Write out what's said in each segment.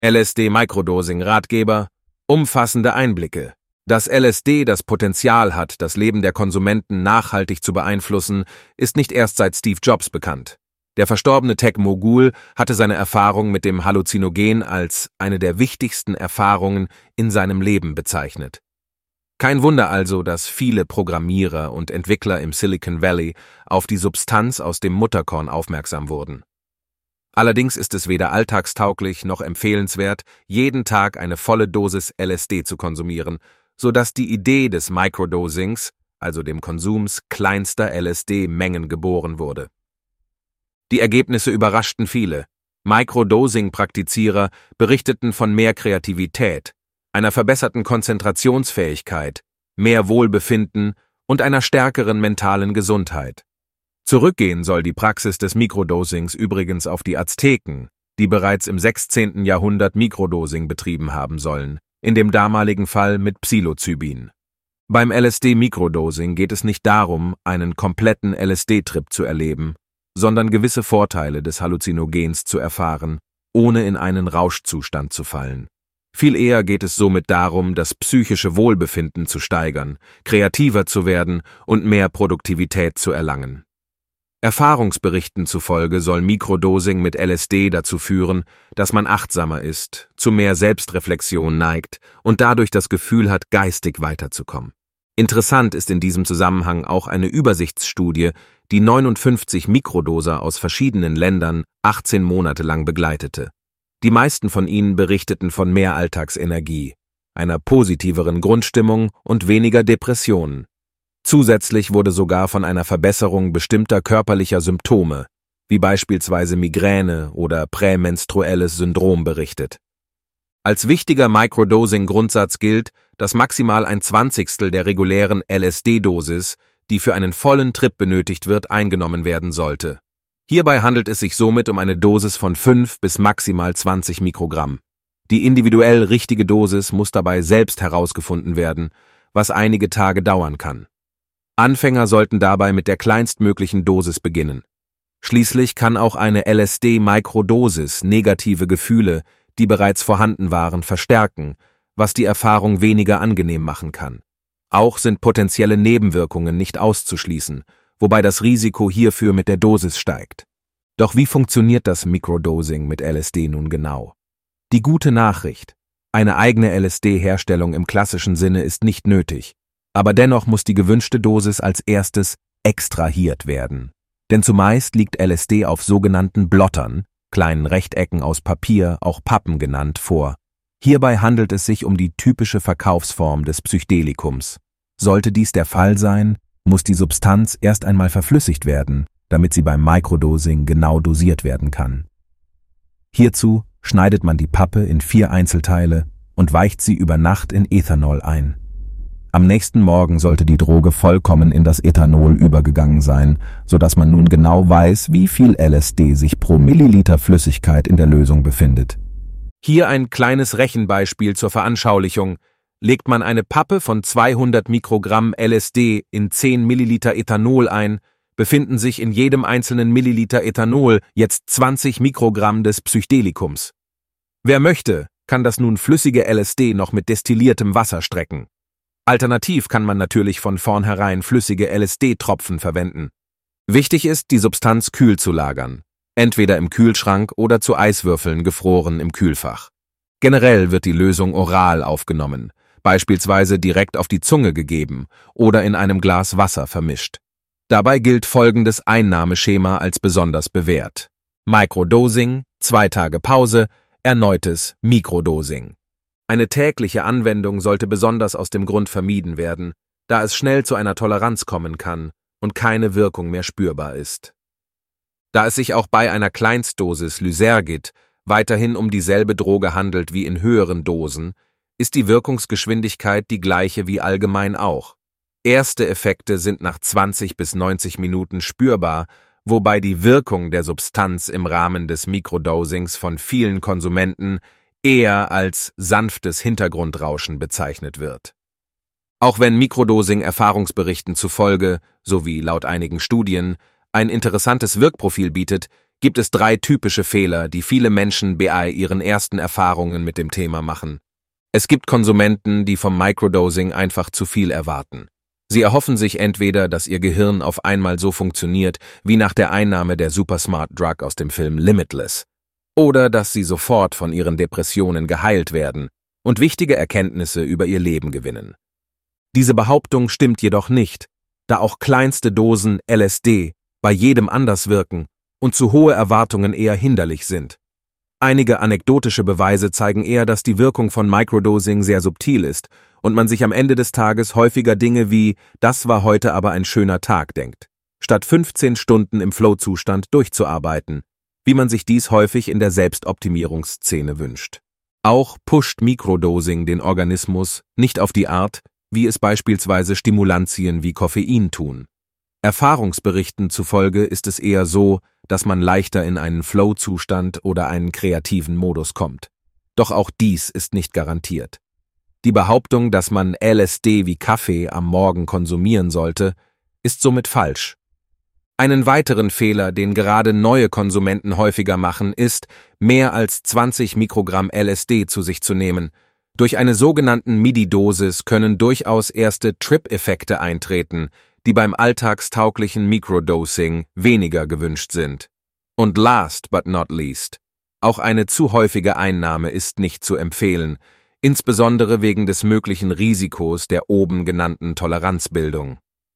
LSD-Microdosing-Ratgeber, umfassende Einblicke. Dass LSD das Potenzial hat, das Leben der Konsumenten nachhaltig zu beeinflussen, ist nicht erst seit Steve Jobs bekannt. Der verstorbene Tech-Mogul hatte seine Erfahrung mit dem Halluzinogen als eine der wichtigsten Erfahrungen in seinem Leben bezeichnet. Kein Wunder also, dass viele Programmierer und Entwickler im Silicon Valley auf die Substanz aus dem Mutterkorn aufmerksam wurden. Allerdings ist es weder alltagstauglich noch empfehlenswert, jeden Tag eine volle Dosis LSD zu konsumieren, sodass die Idee des Microdosings, also dem Konsums kleinster LSD-Mengen, geboren wurde. Die Ergebnisse überraschten viele. Microdosing-Praktizierer berichteten von mehr Kreativität, einer verbesserten Konzentrationsfähigkeit, mehr Wohlbefinden und einer stärkeren mentalen Gesundheit. Zurückgehen soll die Praxis des Mikrodosings übrigens auf die Azteken, die bereits im 16. Jahrhundert Mikrodosing betrieben haben sollen, in dem damaligen Fall mit Psilocybin. Beim LSD-Mikrodosing geht es nicht darum, einen kompletten LSD-Trip zu erleben, sondern gewisse Vorteile des Halluzinogens zu erfahren, ohne in einen Rauschzustand zu fallen. Viel eher geht es somit darum, das psychische Wohlbefinden zu steigern, kreativer zu werden und mehr Produktivität zu erlangen. Erfahrungsberichten zufolge soll Mikrodosing mit LSD dazu führen, dass man achtsamer ist, zu mehr Selbstreflexion neigt und dadurch das Gefühl hat, geistig weiterzukommen. Interessant ist in diesem Zusammenhang auch eine Übersichtsstudie, die 59 Mikrodoser aus verschiedenen Ländern 18 Monate lang begleitete. Die meisten von ihnen berichteten von mehr Alltagsenergie, einer positiveren Grundstimmung und weniger Depressionen. Zusätzlich wurde sogar von einer Verbesserung bestimmter körperlicher Symptome, wie beispielsweise Migräne oder prämenstruelles Syndrom, berichtet. Als wichtiger Microdosing-Grundsatz gilt, dass maximal 1/20 der regulären LSD-Dosis, die für einen vollen Trip benötigt wird, eingenommen werden sollte. Hierbei handelt es sich somit um eine Dosis von 5 bis maximal 20 Mikrogramm. Die individuell richtige Dosis muss dabei selbst herausgefunden werden, was einige Tage dauern kann. Anfänger sollten dabei mit der kleinstmöglichen Dosis beginnen. Schließlich kann auch eine LSD-Mikrodosis negative Gefühle, die bereits vorhanden waren, verstärken, was die Erfahrung weniger angenehm machen kann. Auch sind potenzielle Nebenwirkungen nicht auszuschließen, wobei das Risiko hierfür mit der Dosis steigt. Doch wie funktioniert das Microdosing mit LSD nun genau? Die gute Nachricht: Eine eigene LSD-Herstellung im klassischen Sinne ist nicht nötig, aber dennoch muss die gewünschte Dosis als erstes extrahiert werden. Denn zumeist liegt LSD auf sogenannten Blottern, kleinen Rechtecken aus Papier, auch Pappen genannt, vor. Hierbei handelt es sich um die typische Verkaufsform des Psychedelikums. Sollte dies der Fall sein, muss die Substanz erst einmal verflüssigt werden, damit sie beim Microdosing genau dosiert werden kann. Hierzu schneidet man die Pappe in 4 Einzelteile und weicht sie über Nacht in Ethanol ein. Am nächsten Morgen sollte die Droge vollkommen in das Ethanol übergegangen sein, sodass man nun genau weiß, wie viel LSD sich pro Milliliter Flüssigkeit in der Lösung befindet. Hier ein kleines Rechenbeispiel zur Veranschaulichung. Legt man eine Pappe von 200 Mikrogramm LSD in 10 Milliliter Ethanol ein, befinden sich in jedem einzelnen Milliliter Ethanol jetzt 20 Mikrogramm des Psychedelikums. Wer möchte, kann das nun flüssige LSD noch mit destilliertem Wasser strecken. Alternativ kann man natürlich von vornherein flüssige LSD-Tropfen verwenden. Wichtig ist, die Substanz kühl zu lagern, entweder im Kühlschrank oder zu Eiswürfeln gefroren im Kühlfach. Generell wird die Lösung oral aufgenommen, beispielsweise direkt auf die Zunge gegeben oder in einem Glas Wasser vermischt. Dabei gilt folgendes Einnahmeschema als besonders bewährt: Microdosing, 2 Tage Pause, erneutes Mikrodosing. Eine tägliche Anwendung sollte besonders aus dem Grund vermieden werden, da es schnell zu einer Toleranz kommen kann und keine Wirkung mehr spürbar ist. Da es sich auch bei einer Kleinstdosis Lysergid weiterhin um dieselbe Droge handelt wie in höheren Dosen, ist die Wirkungsgeschwindigkeit die gleiche wie allgemein auch. Erste Effekte sind nach 20 bis 90 Minuten spürbar, wobei die Wirkung der Substanz im Rahmen des Mikrodosings von vielen Konsumenten eher als sanftes Hintergrundrauschen bezeichnet wird. Auch wenn Mikrodosing Erfahrungsberichten zufolge, sowie laut einigen Studien, ein interessantes Wirkprofil bietet, gibt es 3 typische Fehler, die viele Menschen bei ihren ersten Erfahrungen mit dem Thema machen. Es gibt Konsumenten, die vom Microdosing einfach zu viel erwarten. Sie erhoffen sich entweder, dass ihr Gehirn auf einmal so funktioniert wie nach der Einnahme der Supersmart Drug aus dem Film Limitless, oder dass sie sofort von ihren Depressionen geheilt werden und wichtige Erkenntnisse über ihr Leben gewinnen. Diese Behauptung stimmt jedoch nicht, da auch kleinste Dosen LSD bei jedem anders wirken und zu hohe Erwartungen eher hinderlich sind. Einige anekdotische Beweise zeigen eher, dass die Wirkung von Microdosing sehr subtil ist und man sich am Ende des Tages häufiger Dinge wie „das war heute aber ein schöner Tag" denkt, statt 15 Stunden im Flow-Zustand durchzuarbeiten, wie man sich dies häufig in der Selbstoptimierungsszene wünscht. Auch pusht Microdosing den Organismus nicht auf die Art, wie es beispielsweise Stimulantien wie Koffein tun. Erfahrungsberichten zufolge ist es eher so, dass man leichter in einen Flow-Zustand oder einen kreativen Modus kommt. Doch auch dies ist nicht garantiert. Die Behauptung, dass man LSD wie Kaffee am Morgen konsumieren sollte, ist somit falsch. Einen weiteren Fehler, den gerade neue Konsumenten häufiger machen, ist, mehr als 20 Mikrogramm LSD zu sich zu nehmen. Durch eine sogenannten MIDI-Dosis können durchaus erste Trip-Effekte eintreten, die beim alltagstauglichen Microdosing weniger gewünscht sind. Und last but not least, auch eine zu häufige Einnahme ist nicht zu empfehlen, insbesondere wegen des möglichen Risikos der oben genannten Toleranzbildung.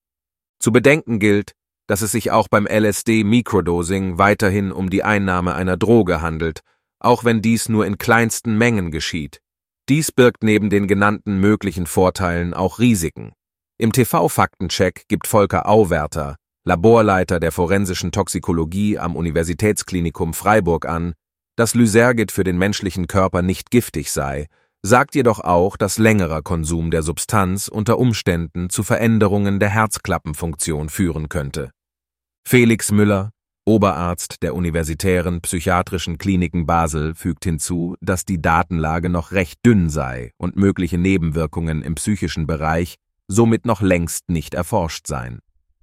Zu bedenken gilt, dass es sich auch beim LSD-Microdosing weiterhin um die Einnahme einer Droge handelt, auch wenn dies nur in kleinsten Mengen geschieht. Dies birgt neben den genannten möglichen Vorteilen auch Risiken. Im TV-Faktencheck gibt Volker Auwerter, Laborleiter der forensischen Toxikologie am Universitätsklinikum Freiburg an, dass Lysergid für den menschlichen Körper nicht giftig sei, sagt jedoch auch, dass längerer Konsum der Substanz unter Umständen zu Veränderungen der Herzklappenfunktion führen könnte. Felix Müller, Oberarzt der Universitären Psychiatrischen Kliniken Basel, fügt hinzu, dass die Datenlage noch recht dünn sei und mögliche Nebenwirkungen im psychischen Bereich somit noch längst nicht erforscht seien.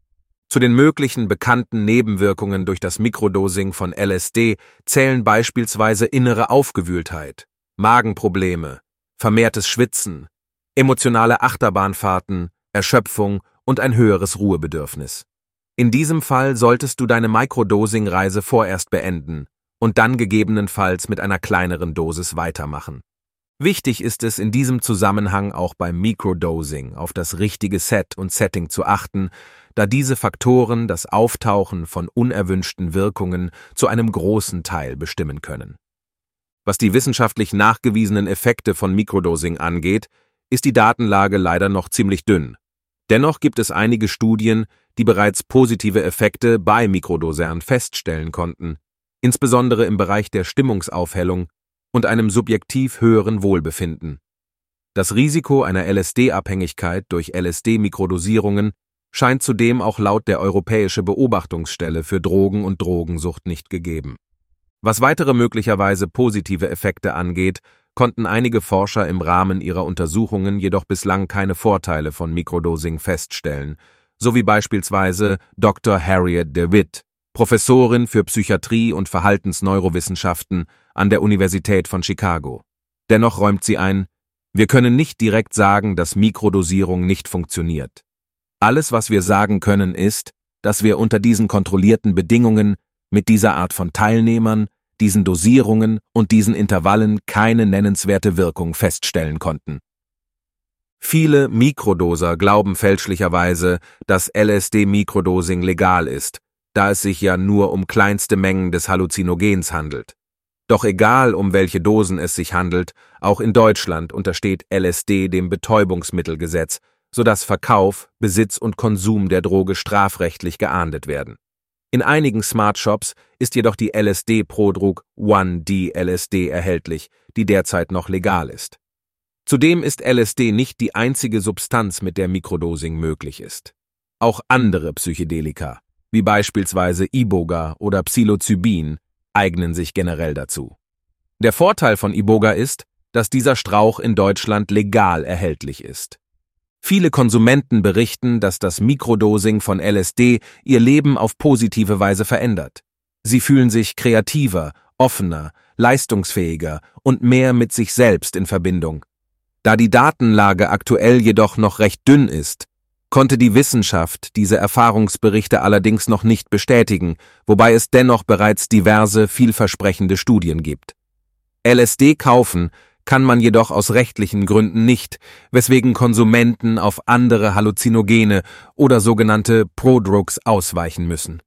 Zu den möglichen bekannten Nebenwirkungen durch das Mikrodosing von LSD zählen beispielsweise innere Aufgewühltheit, Magenprobleme, vermehrtes Schwitzen, emotionale Achterbahnfahrten, Erschöpfung und ein höheres Ruhebedürfnis. In diesem Fall solltest du deine Microdosing-Reise vorerst beenden und dann gegebenenfalls mit einer kleineren Dosis weitermachen. Wichtig ist es in diesem Zusammenhang auch beim Microdosing auf das richtige Set und Setting zu achten, da diese Faktoren das Auftauchen von unerwünschten Wirkungen zu einem großen Teil bestimmen können. Was die wissenschaftlich nachgewiesenen Effekte von Microdosing angeht, ist die Datenlage leider noch ziemlich dünn. Dennoch gibt es einige Studien, die bereits positive Effekte bei Mikrodosern feststellen konnten, insbesondere im Bereich der Stimmungsaufhellung und einem subjektiv höheren Wohlbefinden. Das Risiko einer LSD-Abhängigkeit durch LSD-Mikrodosierungen scheint zudem auch laut der Europäische Beobachtungsstelle für Drogen und Drogensucht nicht gegeben. Was weitere möglicherweise positive Effekte angeht, konnten einige Forscher im Rahmen ihrer Untersuchungen jedoch bislang keine Vorteile von Microdosing feststellen, so wie beispielsweise Dr. Harriet DeWitt, Professorin für Psychiatrie und Verhaltensneurowissenschaften an der Universität von Chicago. Dennoch räumt sie ein: Wir können nicht direkt sagen, dass Mikrodosierung nicht funktioniert. Alles, was wir sagen können, ist, dass wir unter diesen kontrollierten Bedingungen, mit dieser Art von Teilnehmern, diesen Dosierungen und diesen Intervallen keine nennenswerte Wirkung feststellen konnten. Viele Mikrodoser glauben fälschlicherweise, dass LSD-Mikrodosing legal ist, da es sich ja nur um kleinste Mengen des Halluzinogens handelt. Doch egal, um welche Dosen es sich handelt, auch in Deutschland untersteht LSD dem Betäubungsmittelgesetz, sodass Verkauf, Besitz und Konsum der Droge strafrechtlich geahndet werden. In einigen Smart Shops ist jedoch die LSD-Prodrug 1D-LSD erhältlich, die derzeit noch legal ist. Zudem ist LSD nicht die einzige Substanz, mit der Mikrodosing möglich ist. Auch andere Psychedelika, wie beispielsweise Iboga oder Psilocybin, eignen sich generell dazu. Der Vorteil von Iboga ist, dass dieser Strauch in Deutschland legal erhältlich ist. Viele Konsumenten berichten, dass das Mikrodosing von LSD ihr Leben auf positive Weise verändert. Sie fühlen sich kreativer, offener, leistungsfähiger und mehr mit sich selbst in Verbindung. Da die Datenlage aktuell jedoch noch recht dünn ist, konnte die Wissenschaft diese Erfahrungsberichte allerdings noch nicht bestätigen, wobei es dennoch bereits diverse, vielversprechende Studien gibt. LSD kaufen kann man jedoch aus rechtlichen Gründen nicht, weswegen Konsumenten auf andere Halluzinogene oder sogenannte Prodrugs ausweichen müssen.